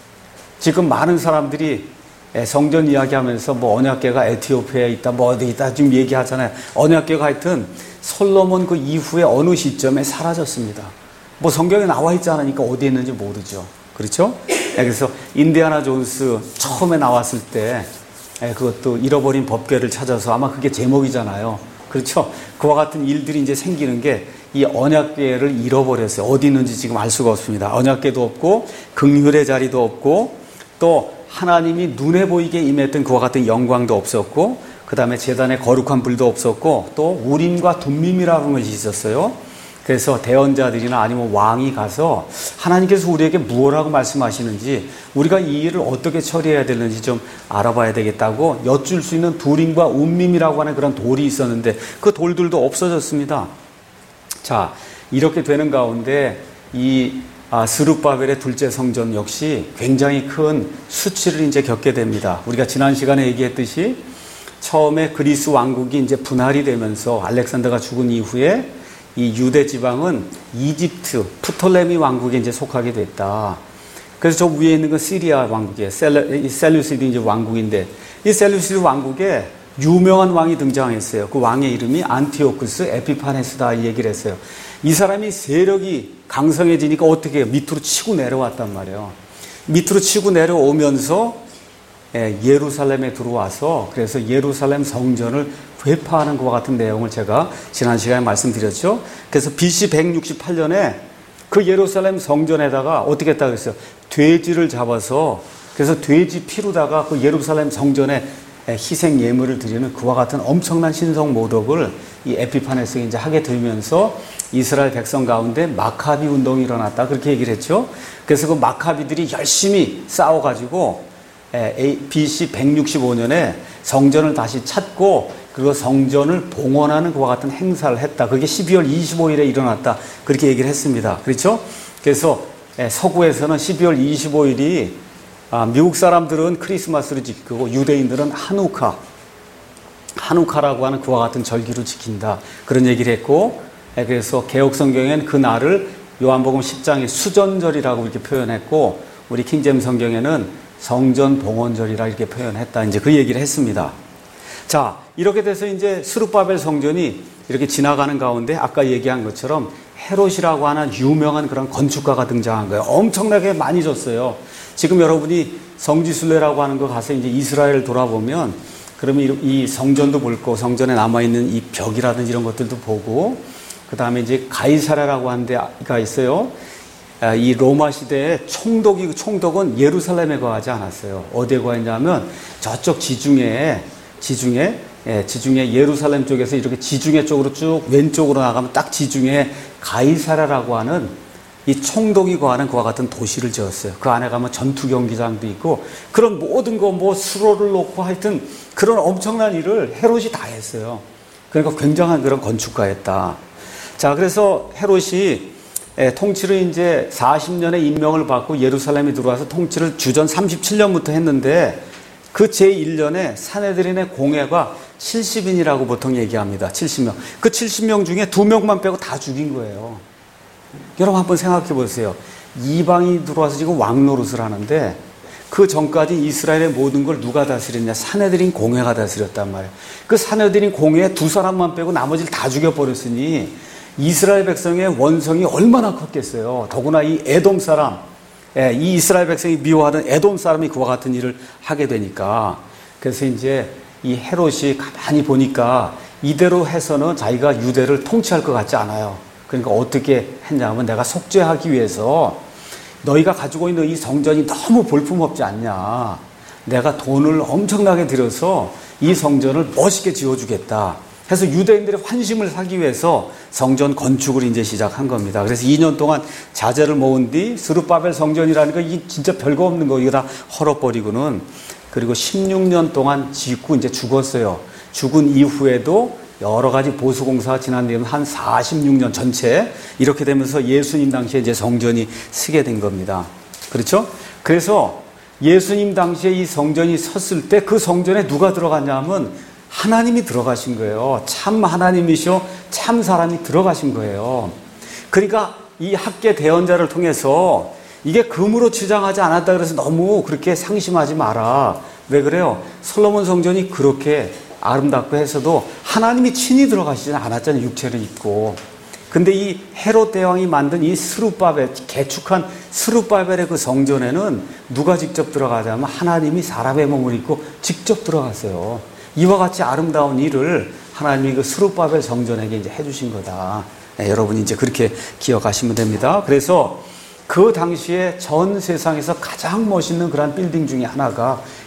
지금 많은 사람들이 성전 이야기하면서 뭐 언약궤가 에티오피아에 있다 뭐 어디 있다 지금 얘기하잖아요. 언약궤가 하여튼 솔로몬 그 이후에 어느 시점에 사라졌습니다. 뭐 성경에 나와 있지 않으니까 어디에 있는지 모르죠. 그렇죠? 그래서 인디아나 존스 처음에 나왔을 때 그것도 잃어버린 법궤를 찾아서 아마 그게 제목이잖아요. 그렇죠? 그와 같은 일들이 이제 생기는 게 이 언약궤를 잃어버렸어요. 어디 있는지 지금 알 수가 없습니다. 언약궤도 없고 긍휼의 자리도 없고 또 하나님이 눈에 보이게 임했던 그와 같은 영광도 없었고 그 다음에 제단에 거룩한 불도 없었고 또 우림과 둠밈이라는 것이 있었어요. 그래서 대언자들이나 아니면 왕이 가서 하나님께서 우리에게 무엇라고 말씀하시는지 우리가 이 일을 어떻게 처리해야 되는지 좀 알아봐야 되겠다고 여쭐 수 있는 두림과 움밈이라고 하는 그런 돌이 있었는데 그 돌들도 없어졌습니다. 자, 이렇게 되는 가운데 이 아, 스룹바벨의 둘째 성전 역시 굉장히 큰 수치를 이제 겪게 됩니다. 우리가 지난 시간에 얘기했듯이 처음에 그리스 왕국이 이제 분할이 되면서 알렉산더가 죽은 이후에 이 유대 지방은 이집트, 프톨레미 왕국에 이제 속하게 됐다. 그래서 저 위에 있는 건 시리아 왕국이에요. 셀, 셀루시드 이제 왕국인데 이 셀루시드 왕국에 유명한 왕이 등장했어요. 그 왕의 이름이 안티오쿠스 에피파네스다 이 얘기를 했어요. 이 사람이 세력이 강성해지니까 어떻게 해요? 밑으로 치고 내려왔단 말이에요. 밑으로 치고 내려오면서 예루살렘에 들어와서 그래서 예루살렘 성전을 회파하는 것과 같은 내용을 제가 지난 시간에 말씀드렸죠. 그래서 비씨 백육십팔 년에 그 예루살렘 성전에다가 어떻게 했다고 했어요? 돼지를 잡아서 그래서 돼지 피로다가 그 예루살렘 성전에 희생 예물을 드리는 그와 같은 엄청난 신성 모독을 이 에피파네스가 이제 하게 되면서 이스라엘 백성 가운데 마카비 운동이 일어났다 그렇게 얘기를 했죠. 그래서 그 마카비들이 열심히 싸워가지고 비씨 백육십오 년에 성전을 다시 찾고 그리고 성전을 봉헌하는 그와 같은 행사를 했다. 그게 십이월 이십오일에 일어났다. 그렇게 얘기를 했습니다. 그렇죠? 그래서 서구에서는 십이월 이십오일이 미국 사람들은 크리스마스를 지키고 유대인들은 하누카, 하누카라고 하는 그와 같은 절기로 지킨다. 그런 얘기를 했고 그래서 개혁성경에는 그 날을 요한복음 십 장의 수전절이라고 이렇게 표현했고 우리 킹제임 성경에는 성전 봉헌절이라 이렇게 표현했다. 이제 그 얘기를 했습니다. 자, 이렇게 돼서 이제 스룹바벨 성전이 이렇게 지나가는 가운데 아까 얘기한 것처럼 헤롯이라고 하는 유명한 그런 건축가가 등장한 거예요. 엄청나게 많이 줬어요. 지금 여러분이 성지순례라고 하는 거 가서 이제 이스라엘을 돌아보면 그러면 이 성전도 볼 거, 성전에 남아있는 이 벽이라든지 이런 것들도 보고 그 다음에 이제 가이사랴라고 하는 데가 있어요. 이 로마 시대에 총독이, 총독은 예루살렘에 거하지 않았어요. 어디에 거했냐면 저쪽 지중해, 지중해, 예, 지중해 예루살렘 쪽에서 이렇게 지중해 쪽으로 쭉 왼쪽으로 나가면 딱 지중해 가이사랴라고 하는 이 총독이 거하는 그와 같은 도시를 지었어요. 그 안에 가면 전투 경기장도 있고 그런 모든 거 뭐 수로를 놓고 하여튼 그런 엄청난 일을 헤롯이 다 했어요. 그러니까 굉장한 그런 건축가였다. 자, 그래서 헤롯이 예, 통치를 이제 사십 년의 임명을 받고 예루살렘에 들어와서 통치를 주전 삼십칠 년부터 했는데 그 제일 년에 사내들인의 공회가 칠십 인이라고 보통 얘기합니다. 칠십 명. 그 칠십 명 중에 두 명만 빼고 다 죽인 거예요. 여러분 한번 생각해 보세요. 이방이 들어와서 지금 왕 노릇을 하는데 그 전까지 이스라엘의 모든 걸 누가 다스렸냐? 사내들인 공회가 다스렸단 말이에요. 그 사내들인 공회에 두 사람만 빼고 나머지를 다 죽여버렸으니 이스라엘 백성의 원성이 얼마나 컸겠어요. 더구나 이 에돔 사람, 이 이스라엘 백성이 미워하던 에돔 사람이 그와 같은 일을 하게 되니까 그래서 이제 이 헤롯이 가만히 보니까 이대로 해서는 자기가 유대를 통치할 것 같지 않아요. 그러니까 어떻게 했냐면 내가 속죄하기 위해서 너희가 가지고 있는 이 성전이 너무 볼품없지 않냐. 내가 돈을 엄청나게 들여서 이 성전을 멋있게 지어주겠다. 해서 유대인들의 환심을 사기 위해서 성전 건축을 이제 시작한 겁니다. 그래서 이 년 동안 자재를 모은 뒤 스룹바벨 성전이라니까 이게 진짜 별거 없는 거 이거 다 헐어버리고는 그리고 십육 년 동안 짓고 이제 죽었어요. 죽은 이후에도 여러 가지 보수공사가 지난 뒤에는 한 사십육 년 전체 이렇게 되면서 예수님 당시에 이제 성전이 쓰게 된 겁니다. 그렇죠? 그래서 예수님 당시에 이 성전이 섰을 때 그 성전에 누가 들어갔냐면 하나님이 들어가신 거예요. 참 하나님이시오. 참 사람이 들어가신 거예요. 그러니까 이 학계 대언자를 통해서 이게 금으로 주장하지 않았다 그래서 너무 그렇게 상심하지 마라. 왜 그래요? 솔로몬 성전이 그렇게 아름답고 해서도 하나님이 친히 들어가시지 않았잖아요. 육체를 입고. 근데 이 헤롯 대왕이 만든 이 스룹바벨, 개축한 스룹바벨의 그 성전에는 누가 직접 들어가자면 하나님이 사람의 몸을 입고 직접 들어갔어요. 이와 같이 아름다운 일을 하나님이 그 스룹바벨 성전에게 이제 해주신 거다. 네, 여러분이 이제 그렇게 기억하시면 됩니다. 그래서 그 당시에 전 세상에서 가장 멋있는 그런 빌딩 중에 하나가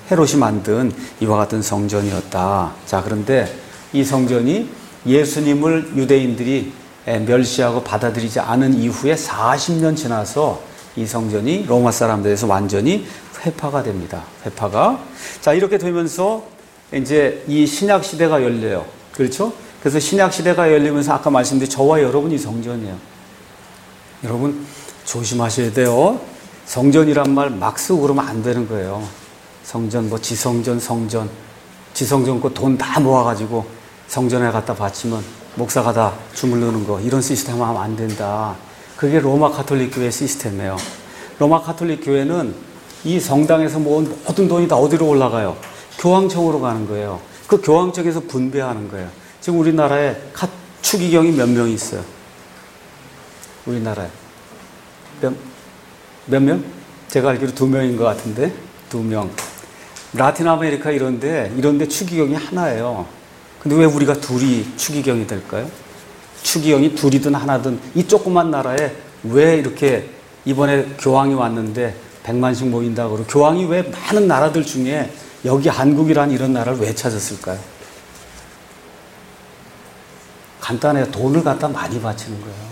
헤롯이 만든 이와 같은 성전이었다. 자, 그런데 이 성전이 예수님을 유대인들이 멸시하고 받아들이지 않은 이후에 사십 년 지나서 이 성전이 로마 사람들에서 완전히 회파가 됩니다. 회파가. 자, 이렇게 되면서 이제 이 신약 시대가 열려요. 그렇죠? 그래서 신약 시대가 열리면서 아까 말씀드린 저와 여러분이 성전이에요. 여러분 조심하셔야 돼요. 성전이란 말 막 쓰고 그러면 안 되는 거예요. 성전, 뭐 지성전, 성전, 지성전 거 돈 다 모아가지고 성전에 갖다 바치면 목사가 다 주물르는 거, 이런 시스템 하면 안 된다. 그게 로마 가톨릭 교회 시스템이에요. 로마 가톨릭 교회는 이 성당에서 모은 모든 돈이 다 어디로 올라가요? 교황청으로 가는 거예요. 그 교황청에서 분배하는 거예요. 지금 우리나라에 추기경이 몇 명이 있어요? 우리나라에 몇, 몇 명? 제가 알기로 두 명인 것 같은데 두 명. 라틴 아메리카 이런데 이런데 추기경이 하나예요. 근데 왜 우리가 둘이 추기경이 될까요? 추기경이 둘이든 하나든 이 조그만 나라에 왜 이렇게 이번에 교황이 왔는데 백만씩 모인다고 그러고, 교황이 왜 많은 나라들 중에 여기 한국이란 이런 나라를 왜 찾았을까요? 간단해요. 돈을 갖다 많이 바치는 거예요.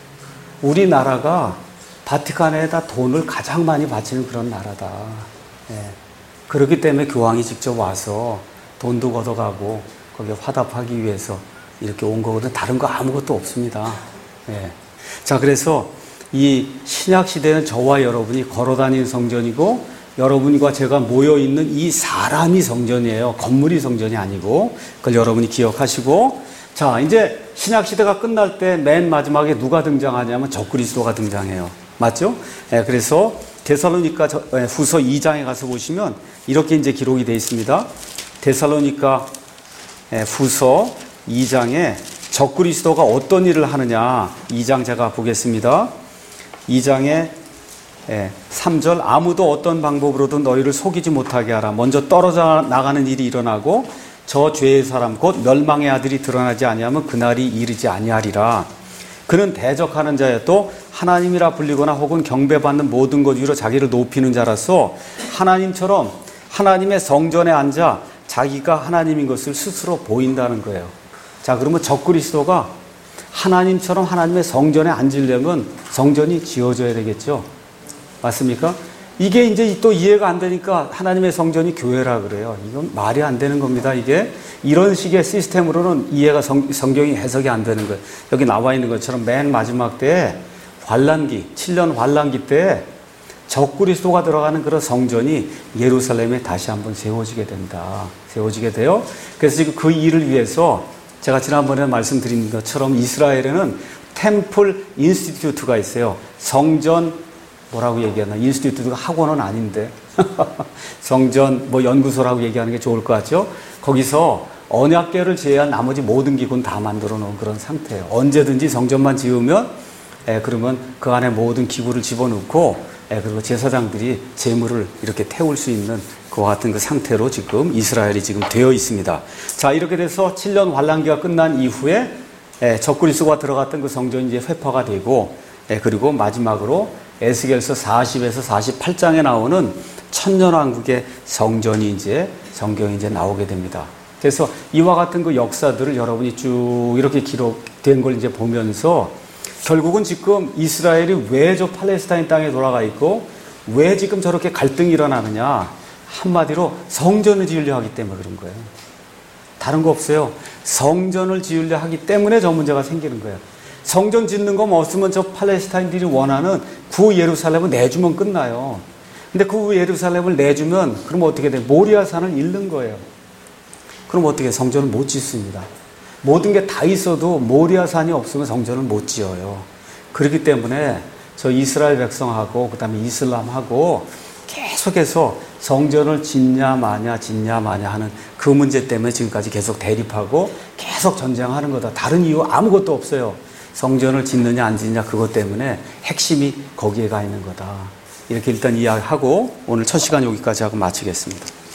우리나라가 바티칸에다 돈을 가장 많이 바치는 그런 나라다. 예. 그렇기 때문에 교황이 직접 와서 돈도 걷어가고 거기에 화답하기 위해서 이렇게 온 거거든. 다른 거 아무것도 없습니다. 예. 자, 그래서 이 신약 시대는 저와 여러분이 걸어다니는 성전이고, 여러분과 제가 모여있는 이 사람이 성전이에요. 건물이 성전이 아니고. 그걸 여러분이 기억하시고, 자, 이제 신약 시대가 끝날 때 맨 마지막에 누가 등장하냐면 적그리스도가 등장해요. 맞죠? 예, 그래서 데살로니가 후서 이 장에 가서 보시면 이렇게 이제 기록이 되어 있습니다. 데살로니가 후서 이 장에 적그리스도가 어떤 일을 하느냐, 이 장 제가 보겠습니다. 이 장에 삼 절, 아무도 어떤 방법으로든 너희를 속이지 못하게 하라. 먼저 떨어져 나가는 일이 일어나고 저 죄의 사람 곧 멸망의 아들이 드러나지 아니하면 그날이 이르지 아니하리라. 그는 대적하는 자여도 하나님이라 불리거나 혹은 경배받는 모든 것 위로 자기를 높이는 자라서 하나님처럼 하나님의 성전에 앉아 자기가 하나님인 것을 스스로 보인다는 거예요. 자, 그러면 적그리스도가 하나님처럼 하나님의 성전에 앉으려면 성전이 지어져야 되겠죠. 맞습니까? 이게 이제 또 이해가 안 되니까 하나님의 성전이 교회라 그래요. 이건 말이 안 되는 겁니다. 이게 이런 식의 시스템으로는 이해가 성, 성경이 해석이 안 되는 거예요. 여기 나와 있는 것처럼 맨 마지막 때에 환란기, 칠 년 환란기 때 적그리스도가 들어가는 그런 성전이 예루살렘에 다시 한번 세워지게 된다. 세워지게 돼요. 그래서 지금 그 일을 위해서 제가 지난번에 말씀드린 것처럼 이스라엘에는 템플 인스티튜트가 있어요. 성전 뭐라고 얘기하나? 인스티튜트가 학원은 아닌데 성전 뭐 연구소라고 얘기하는 게 좋을 것 같죠? 거기서 언약궤를 제외한 나머지 모든 기구는 다 만들어 놓은 그런 상태예요. 언제든지 성전만 지으면 에, 그러면 그 안에 모든 기구를 집어넣고 에, 그리고 제사장들이 제물을 이렇게 태울 수 있는 그와 같은 그 상태로 지금 이스라엘이 지금 되어 있습니다. 자, 이렇게 돼서 칠 년 환란기가 끝난 이후에 에, 적그리스도가 들어갔던 그 성전이 이제 회파가 되고, 에, 그리고 마지막으로 에스겔서 사십에서 사십팔 장에 나오는 천년왕국의 성전이 이제 성경이 이제 나오게 됩니다. 그래서 이와 같은 그 역사들을 여러분이 쭉 이렇게 기록된 걸 이제 보면서 결국은 지금 이스라엘이 왜 저 팔레스타인 땅에 돌아가 있고 왜 지금 저렇게 갈등이 일어나느냐, 한마디로 성전을 지으려 하기 때문에 그런 거예요. 다른 거 없어요. 성전을 지으려 하기 때문에 저 문제가 생기는 거예요. 성전 짓는 거 없으면 저 팔레스타인들이 원하는 구 예루살렘을 내주면 끝나요. 근데 구 예루살렘을 내주면 그럼 어떻게 돼요? 모리아산을 잃는 거예요. 그럼 어떻게, 성전을 못 짓습니다. 모든 게 다 있어도 모리아산이 없으면 성전을 못 지어요. 그렇기 때문에 저 이스라엘 백성하고 그다음에 이슬람하고 계속해서 성전을 짓냐 마냐 짓냐 마냐 하는 그 문제 때문에 지금까지 계속 대립하고 계속 전쟁하는 거다. 다른 이유 아무것도 없어요. 성전을 짓느냐 안 짓느냐 그것 때문에 핵심이 거기에 가 있는 거다. 이렇게 일단 이야기하고 오늘 첫 시간 여기까지 하고 마치겠습니다.